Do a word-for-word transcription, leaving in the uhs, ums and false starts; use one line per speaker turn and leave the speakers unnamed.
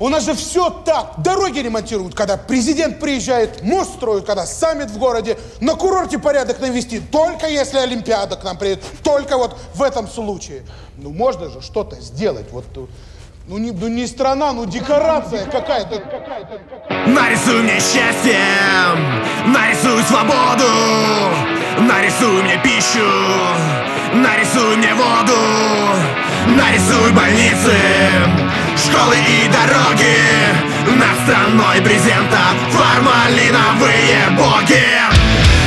У нас же все так. Дороги ремонтируют, когда президент приезжает, мост строят, когда саммит в городе, на курорте порядок навести, только если Олимпиада к нам приедет, только вот в этом случае. Ну, можно же что-то сделать. Вот, ну, не, ну, не страна, ну, декорация какая-то.
Нарисуй мне счастье, нарисуй свободу, нарисуй мне пищу, нарисуй мне воду, нарисуй больницы, школы и дороги, над страной брезента формалиновые боги.